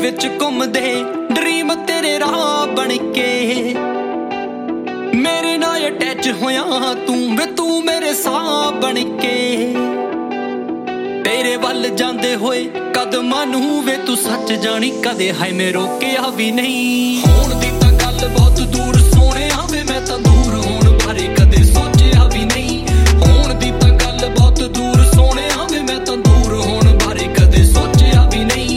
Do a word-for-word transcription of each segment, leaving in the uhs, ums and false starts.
विच घुमदे dream तेरे राह बन के मेरे नाल अटैच होया तू वे तू मेरे साह बन के तेरे वल जांदे होए कदमां नूं वे तू सच जानी कदे हाय मैं रोकिया भी नहीं होण दी तां गल बहुत दूर सोहणिया वे मैं तां दूर होण बारे कदे सोचिया भी नहीं होण दी तां गल बहुत दूर सोहणिया वे मैं तां दूर होण बारे कदे सोचिया भी नहीं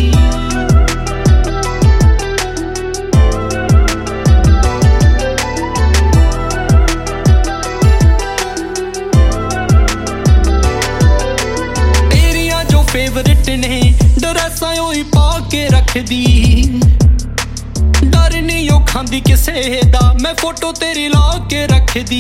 फेवरेट ने ड्रैसां ओही पा के रखदी डर नहीं ओ खांदी किसे दा मैं फोटो तेरी ला के रखदी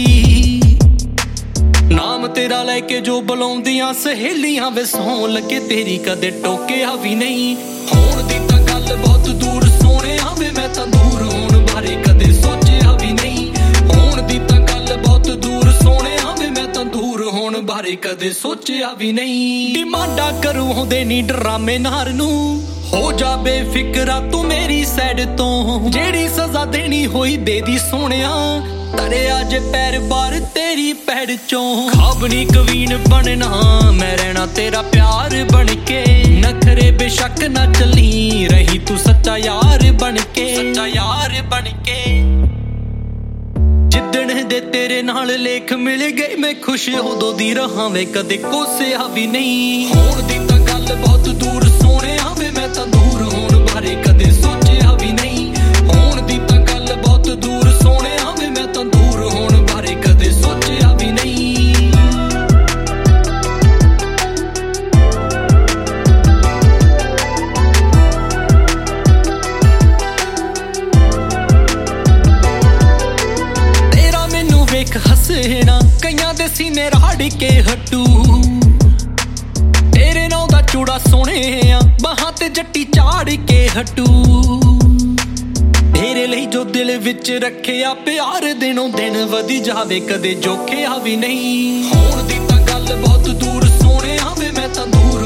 नाम तेरा लेके जो बुलाउंदियां सहेलियां वे सौं लगे तेरी कदे टोकिया भी नहीं होण दी तां गल बहुत दूर सोहणिया वे मैं तां दूर होण बारे कदे सोचिया भी नहीं होण दी तां गल बहुत दूर सोहणिया वे मैं तां दूर होण बारे कदे सोचिया भी नहीं डिमांडा करूं होंदे नी ड्रामे नार नूं हो जा बेफिक्रा तू मेरी साइड तो जेड़ी सजा देनी होई दे दी सोहणिया तरे अज पैर बार तेरी पैड़ चों खाबनी कवीन बनना मैं रहना तेरा प्यार बन के नखरे बेशक ना चली रही तू सच्चा यार बन के सच्चा यार बन के जिद्दण दे तेरे नाल लेख मिल गए मैं खुश उदों दी रहां वे कदे कोसिया भी नहीं होण दी तां गल बहुत दूर सोहणिया वे मैं तां दूर होण बारे कदे सोचिया भी नहीं होण दी तां गल बहुत दूर सोहणिया वे मैं तां दूर होण बारे कदे सोचिया भी नहीं हसना कईयां दे सीने राड़ के हटू तेरे नां दा चूड़ा सोहणिया बाहां ते जट्टी चाड़ के हटू तेरे लई जो दिल विच रखिया प्यार दिनों दिन वधी जावे कदे जोखिया भी नहीं होण दी तां गल बहुत दूर सोहणिया वे मैं तां दूर